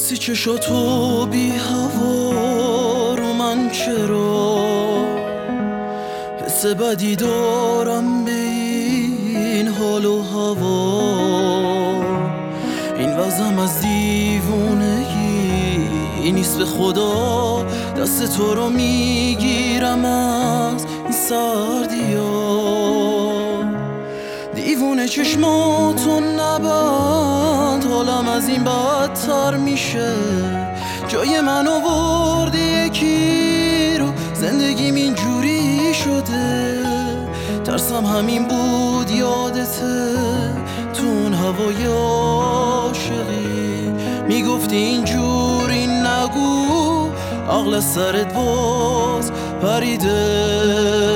بسی چشاتو بی هوا رو من چرا حس بدی دارم به این حال و هوا. این وضعم از دیوونگی نیست به خدا، دست تو رو میگیرم از این سردیا. دیوونه چشماتو نبند، حالم از این بدتر میشه. جای من آوردی یکی رو، زندگیم اینجوری شده. ترسم همین بود یادته، تو اون هوای عاشقی میگفتی اینجوری نگو، عقل از سرت باز پریده.